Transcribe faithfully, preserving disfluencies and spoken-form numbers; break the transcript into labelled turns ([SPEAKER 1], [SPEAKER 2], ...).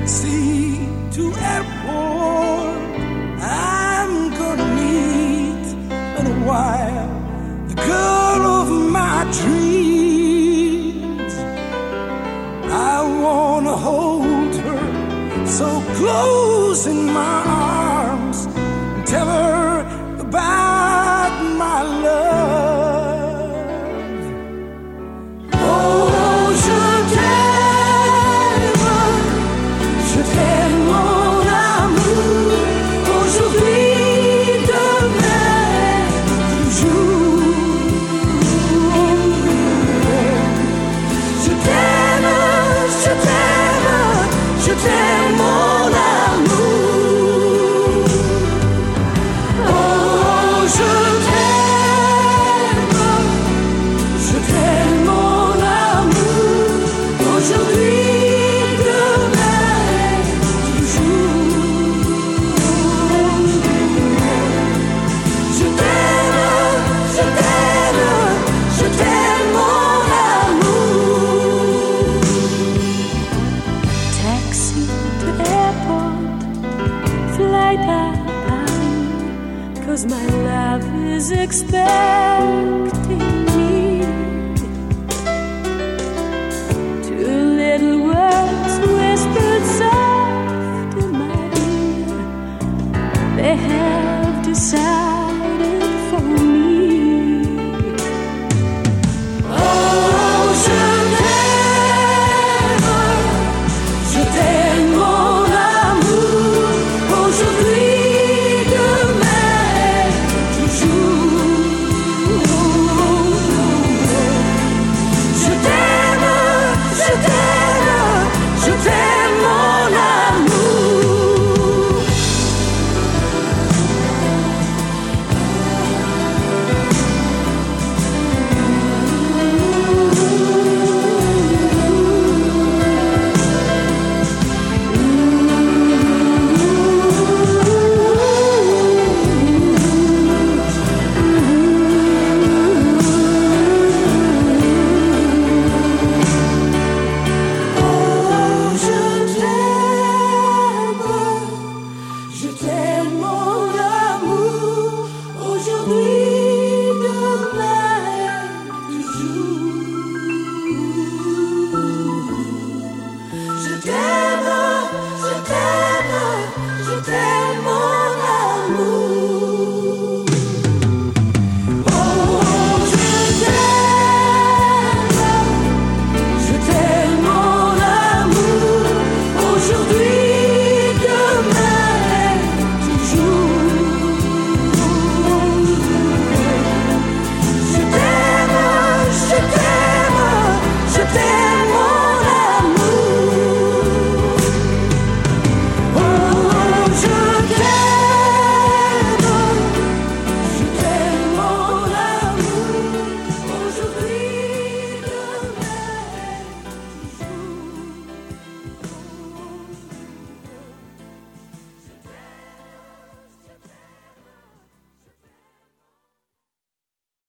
[SPEAKER 1] taxi to airport. I'm gonna meet in a while the girl of my dreams. I wanna hold her so close in my arms and tell her about my love. Oh, je t'aime, je t'aime mon amour, aujourd'hui, demain, toujours. Je t'aime, je t'aime, je t'aime mon amour. Oh, je t'aime, je t'aime mon amour, aujourd'hui, demain, toujours. Je t'aime, je t'aime, je t'aime mon amour. Taxi to airport, flight out, 'cause my love is expecting me. Two little words whispered soft in my ear, they have decided